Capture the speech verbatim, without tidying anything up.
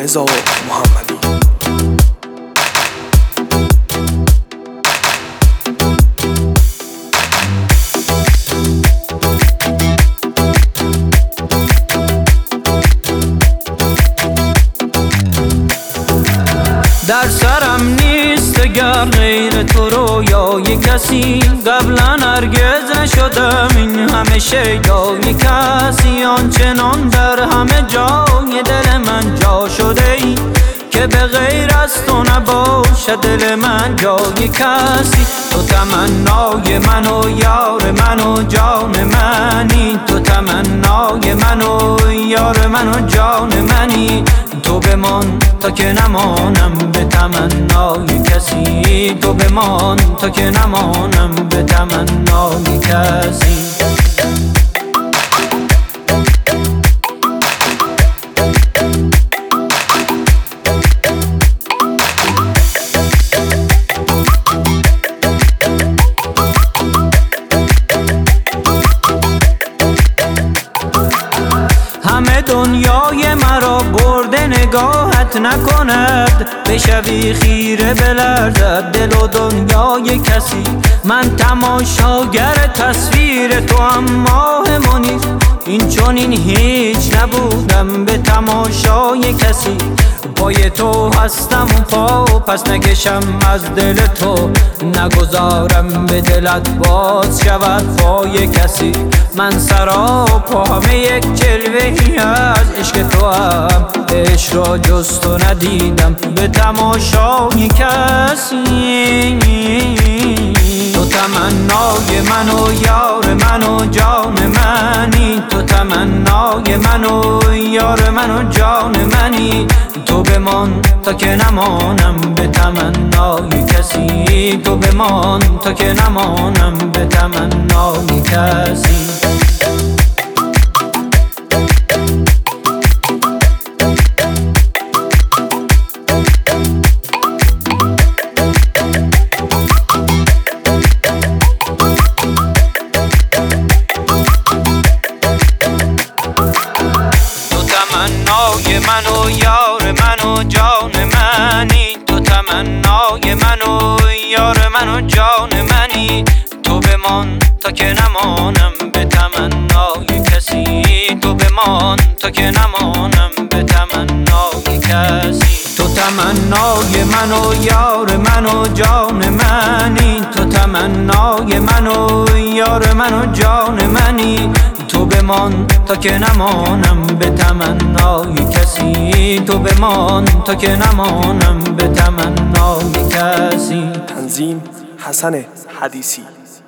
رضا محمدی. در سرم نیست گر غیر تو رویای کسی، قبلا هرگز نشدم این همه شیدای کسی. آنچنان در همه جای دل من جا شده ای که به غیر از تو نباشد دل من جای کسی. تو تمنای من و یار من و جان منی، تو تمنای من و یار من و جان منی. تو بمان تا که نمانم به تمنای کسی، تو بمان تا که نمانم به تمنای کسی. همه دنیای مرا برده نگاهت نکند، بشوی خیره بلرزد دل و دنیای کسی. من تماشاگر تصویر تو هم ماه منیر، این چون این هیچ نبودم به تماشای کسی. پای تو هستم و پا پس نکشم از دل تو، نگذارم به دلت باز شود پای کسی. من سراپا همه یک جلوهی از عشق تو هم، عشق را جز تو ندیدم به تماشای کسی. تو تمنای من و یار من و جان منی، تو تمنای من و یار من و جان منی. تو بمان تا که نمانم به تمنای کسی، تو بمان تا که نمانم به تمنای کسی. تمنای من و یار من و جان منی، تو تمنای من و یار من و جان منی. تو بمان تا که نمانم به تمنای کسی، تو بمان تا که نمانم به تمنای کسی. تو تمنای من و یار من و جان منی، تو تمنای من و یار من و جان منی. تو بمان تا که نمانم به تمنای کسی، تو بمان تا که نمانم به تمنای کسی. تنظیم حسن حدیثی.